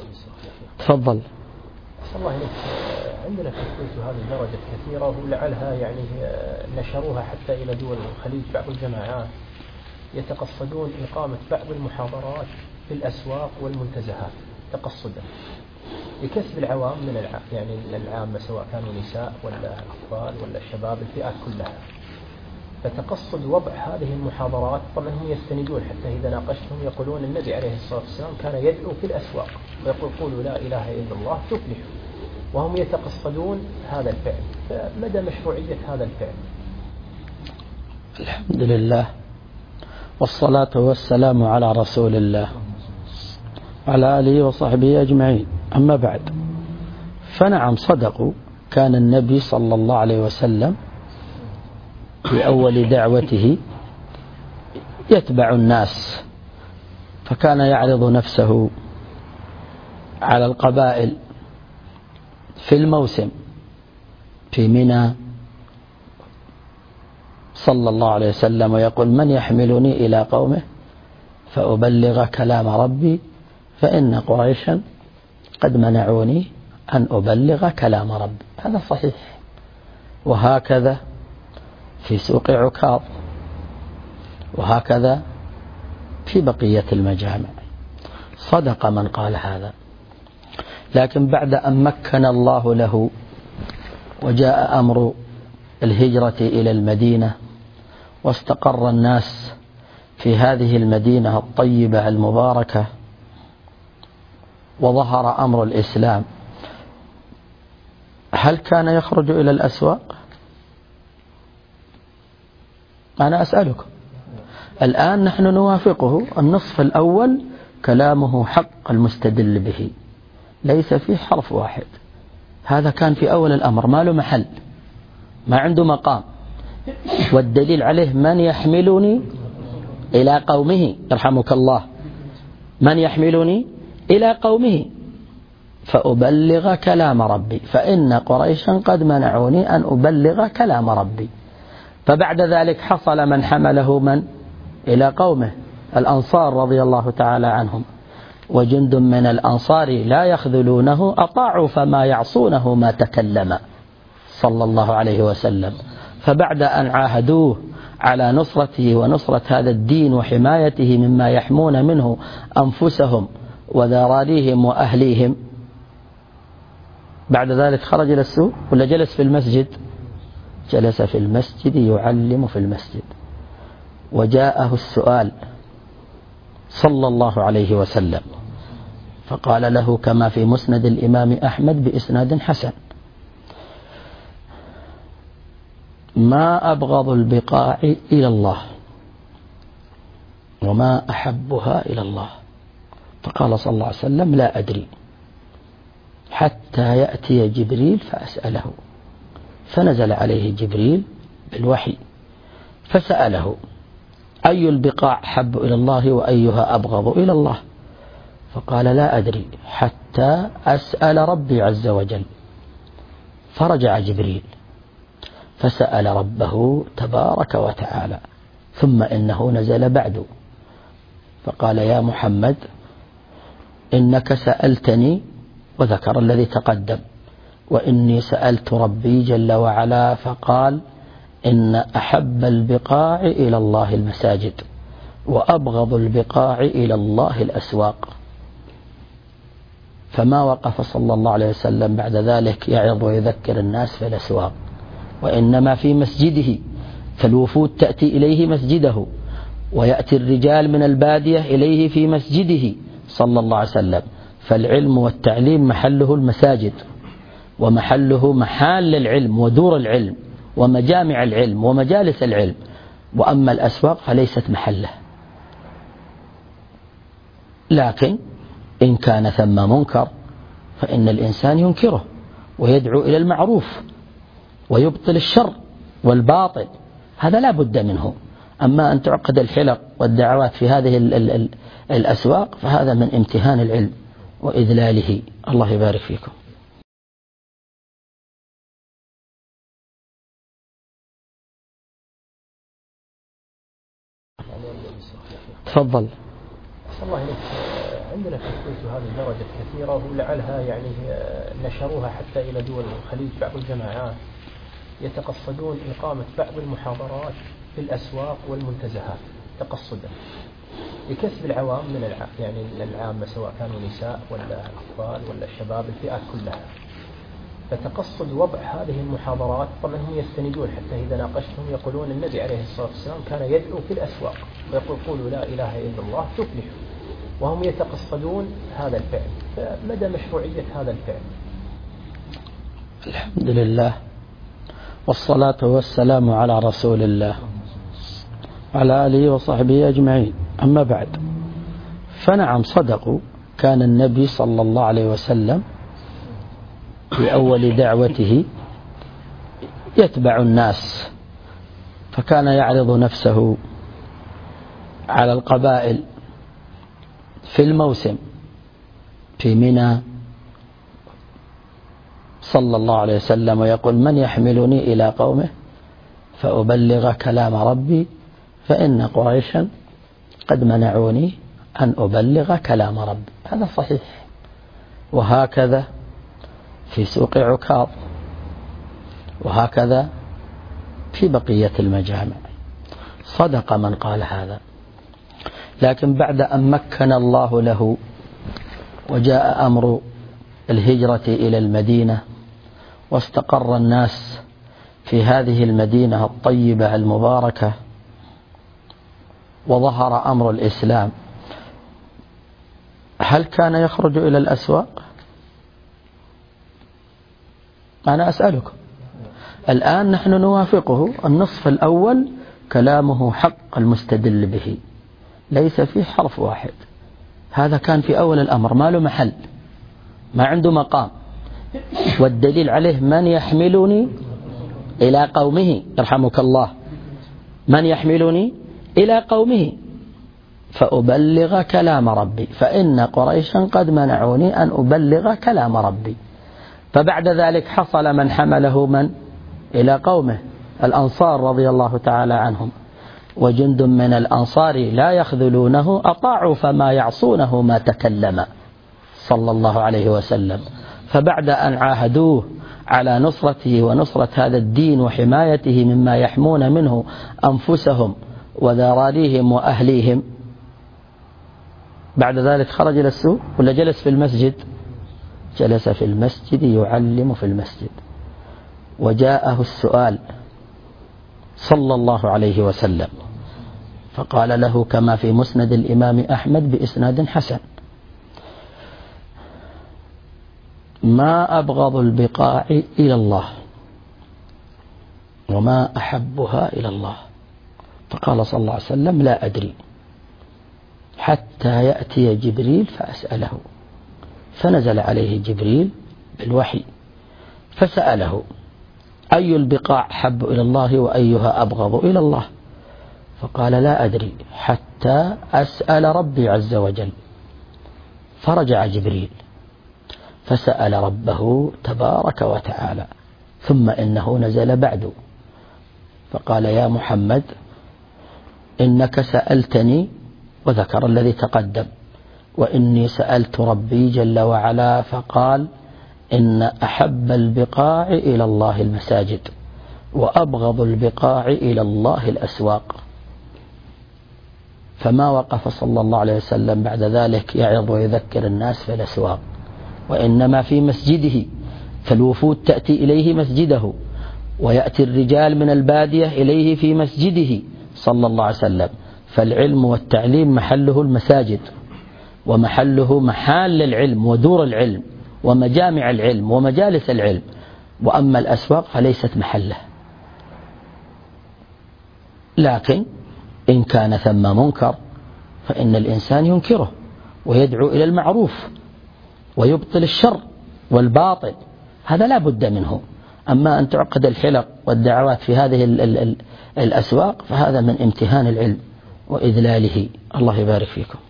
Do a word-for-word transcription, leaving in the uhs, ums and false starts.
تفضل. الله إليك، عندنا في الكويت هذه درجة كثيرة ولعلها يعني نشروها حتى إلى دول الخليج. بعض الجماعات يتقصدون إقامة بعض المحاضرات في الأسواق والمنتزهات تقصدا لكسب العوام من الع... يعني العامة، سواء كانوا نساء ولا أطفال ولا شباب، الفئات كلها. فتقصد وضع هذه المحاضرات، طبعا هم يستندون حتى إذا ناقشتهم يقولون النبي عليه الصلاة والسلام كان يدعو في الأسواق ويقول قولوا لا إله إلا الله تفلحوا، وهم يتقصدون هذا الفعل. فمدى مشروعية هذا الفعل؟ الحمد لله والصلاة والسلام على رسول الله وعلى آله وصحبه أجمعين. أما بعد، فنعم صدقوا، كان النبي صلى الله عليه وسلم في أول دعوته يتبع الناس، فكان يعرض نفسه على القبائل في الموسم في منى صلى الله عليه وسلم ويقول من يحملني إلى قومه فأبلغ كلام ربي فإن قريشا قد منعوني أن أبلغ كلام ربي. هذا صحيح. وهكذا في سوق عكاظ، وهكذا في بقية المجامع. صدق من قال هذا. لكن بعد أن مكن الله له وجاء أمر الهجرة إلى المدينة واستقر الناس في هذه المدينة الطيبة المباركة وظهر أمر الإسلام، هل كان يخرج إلى الأسواق؟ أنا أسألكم الآن، نحن نوافقه. النصف الأول كلامه حق المستدل به، ليس فيه حرف واحد. هذا كان في أول الأمر، ما له محل، ما عنده مقام. والدليل عليه من يحملني إلى قومه، يرحمك الله، من يحملني إلى قومه فأبلغ كلام ربي فإن قريشا قد منعوني أن أبلغ كلام ربي. فبعد ذلك حصل من حمله من إلى قومه، الأنصار رضي الله تعالى عنهم، وجند من الأنصار لا يخذلونه أطاعوا فما يعصونه ما تكلم صلى الله عليه وسلم. فبعد أن عاهدوه على نصرته ونصرة هذا الدين وحمايته مما يحمون منه أنفسهم وذراريهم وأهليهم، بعد ذلك خرج إلى السوق ولا جلس في المسجد؟ جلس في المسجد يعلم في المسجد. وجاءه السؤال صلى الله عليه وسلم فقال له كما في مسند الإمام أحمد بإسناد حسن: ما أبغض البقاع إلى الله وما أحبها إلى الله؟ فقال صلى الله عليه وسلم: لا أدري حتى يأتي جبريل فأسأله. فنزل عليه جبريل بالوحي فسأله: أي البقاع أحب إلى الله وأيها أبغض إلى الله؟ فقال: لا أدري حتى أسأل ربي عز وجل. فرجع جبريل فسأل ربه تبارك وتعالى، ثم إنه نزل بعد فقال: يا محمد إنك سألتني، وذكر الذي تقدم، وإني سألت ربي جل وعلا فقال: إن أحب البقاع إلى الله المساجد وأبغض البقاع إلى الله الأسواق. فما وقف صلى الله عليه وسلم بعد ذلك يعظ ويذكر الناس في الأسواق، وإنما في مسجده، فالوفود تأتي إليه مسجده، ويأتي الرجال من البادية إليه في مسجده صلى الله عليه وسلم. فالعلم والتعليم محله المساجد، ومحله محال العلم ودور العلم ومجامع العلم ومجالس العلم. وأما الأسواق فليست محله. لكن إن كان ثم منكر فإن الإنسان ينكره ويدعو إلى المعروف ويبطل الشر والباطل، هذا لا بد منه. أما أن تعقد الحلق والدعوات في هذه ال ال ال الأسواق فهذا من امتهان العلم وإذلاله. الله يبارك فيكم. تفضل. الله إليك، عندنا في الكويت هذه درجة كثيرة ولعلها يعني نشروها حتى إلى دول الخليج. بعض الجماعات يتقصدون إقامة بعض المحاضرات في الأسواق والمنتزهات تقصدا لكسب العوام من العام، يعني العامة سواء كانوا نساء ولا أطفال ولا الشباب، الفئات كلها. فتقصد وضع هذه المحاضرات، طبعا هم يستندون حتى إذا ناقشتهم يقولون النبي عليه الصلاة والسلام كان يدعو في الأسواق ويقول قولوا لا إله إلا الله تفلحوا، وهم يتقصدون هذا الفعل. فمدى مشروعية هذا الفعل؟ الحمد لله والصلاة والسلام على رسول الله وعلى آله وصحبه أجمعين. أما بعد، فنعم صدقوا، كان النبي صلى الله عليه وسلم في أول دعوته يتبع الناس، فكان يعرض نفسه على القبائل في الموسم في منى صلى الله عليه وسلم ويقول من يحملني إلى قومه فأبلغ كلام ربي فإن قريشا قد منعوني أن أبلغ كلام ربي. هذا صحيح. وهكذا في سوق عكاظ، وهكذا في بقية المجامع. صدق من قال هذا. لكن بعد أن مكن الله له وجاء أمر الهجرة إلى المدينة واستقر الناس في هذه المدينة الطيبة المباركة وظهر أمر الإسلام، هل كان يخرج إلى الأسواق؟ أنا أسألكم الآن، نحن نوافقه. النصف الأول كلامه حق المستدل به، ليس فيه حرف واحد. هذا كان في أول الأمر، ما له محل، ما عنده مقام. والدليل عليه من يحملني إلى قومه، يرحمك الله، من يحملني إلى قومه فأبلغ كلام ربي فإن قريشا قد منعوني أن أبلغ كلام ربي. فبعد ذلك حصل من حمله من إلى قومه، الأنصار رضي الله تعالى عنهم. وجند من الأنصار لا يخذلونه أطاعوا فما يعصونه ما تكلم صلى الله عليه وسلم. فبعد أن عاهدوه على نصرته ونصرة هذا الدين وحمايته مما يحمون منه أنفسهم وذراريهم وأهليهم، بعد ذلك خرج إلى السوق ولا جلس في المسجد؟ جلس في المسجد يعلم في المسجد. وجاءه السؤال صلى الله عليه وسلم فقال له كما في مسند الإمام أحمد بإسناد حسن: ما أبغض البقاع إلى الله وما أحبها إلى الله؟ فقال صلى الله عليه وسلم: لا أدري حتى يأتي جبريل فأسأله. فنزل عليه جبريل بالوحي فسأله: أي البقاع أحب إلى الله وأيها أبغض إلى الله؟ فقال: لا أدري حتى أسأل ربي عز وجل. فرجع جبريل فسأل ربه تبارك وتعالى، ثم إنه نزل بعد فقال: يا محمد إنك سألتني، وذكر الذي تقدم، وإني سألت ربي جل وعلا فقال: إن أحب البقاع إلى الله المساجد وأبغض البقاع إلى الله الأسواق. فما وقف صلى الله عليه وسلم بعد ذلك يعظ ويذكر الناس في الأسواق، وإنما في مسجده، فالوفود تأتي إليه مسجده، ويأتي الرجال من البادية إليه في مسجده صلى الله عليه وسلم. فالعلم والتعليم محله المساجد، ومحله محال العلم ودور العلم ومجامع العلم ومجالس العلم. وأما الأسواق فليست محله. لكن إن كان ثم منكر فإن الإنسان ينكره ويدعو إلى المعروف ويبطل الشر والباطل، هذا لا بد منه. أما أن تعقد الحلق والدعوات في هذه ال ال ال الأسواق فهذا من امتهان العلم وإذلاله. الله يبارك فيكم.